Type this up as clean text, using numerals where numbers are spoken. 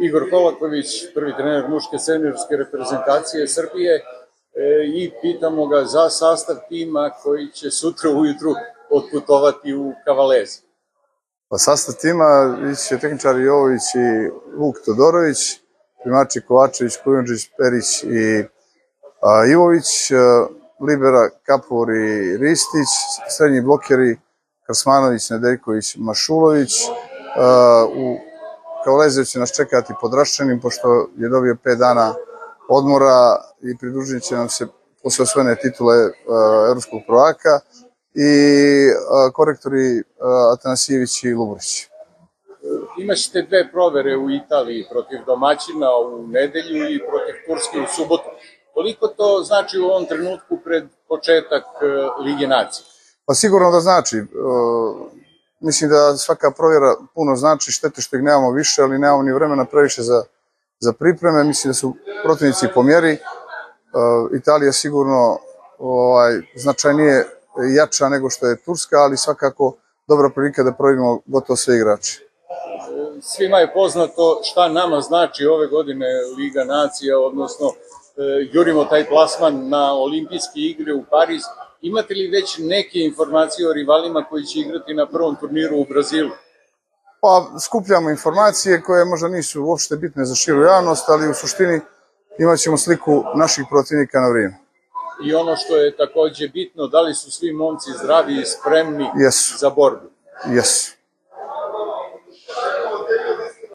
Igor Kolaković, prvi trener muške seniorske reprezentacije Srbije, i pitamo ga za sastav tima koji će sutra ujutru otputovati u Kavalezi. Pa sastav tima će tehničari Jovović i Vuk Todorović, primači Kovačević, Kujundžić, Perić i Ivović, libera Kapur i Ristić, srednji blokeri Krasmanović, Nedeljković, Mašulović. U Kavalezu će nas čekati Podraščanin, pošto je dobio 5 dana odmora i pridružit će nam se posle osvojene titule evropskog prvaka, i korektori Atanasijević i Luburić. Imaćete 2 provere u Italiji protiv domaćina u nedelju i protiv Turske u subotu. Koliko to znači u ovom trenutku pred početak Lige nacija? Pa sigurno da znači. Mislim da svaka provjera puno znači, štete što ih nemamo više, ali nemamo ni vremena previše za pripreme. Mislim da su protivnici po mjeri. Italija sigurno značajnije jača nego što je Turska, ali svakako dobra prilika da provjerimo gotovo sve igrače. Svima je poznato šta nama znači ove godine Liga nacija, odnosno jurimo taj plasman na olimpijske igre u Pariz. Imate li već neke informacije o rivalima koji će igrati na prvom turniru u Brazilu? Pa skupljamo informacije koje možda nisu uopšte bitne za širu javnost, ali u suštini imat ćemo sliku naših protivnika na vrijeme. I ono što je takođe bitno, da li su svi momci zdravi i spremni za borbu? Jesu.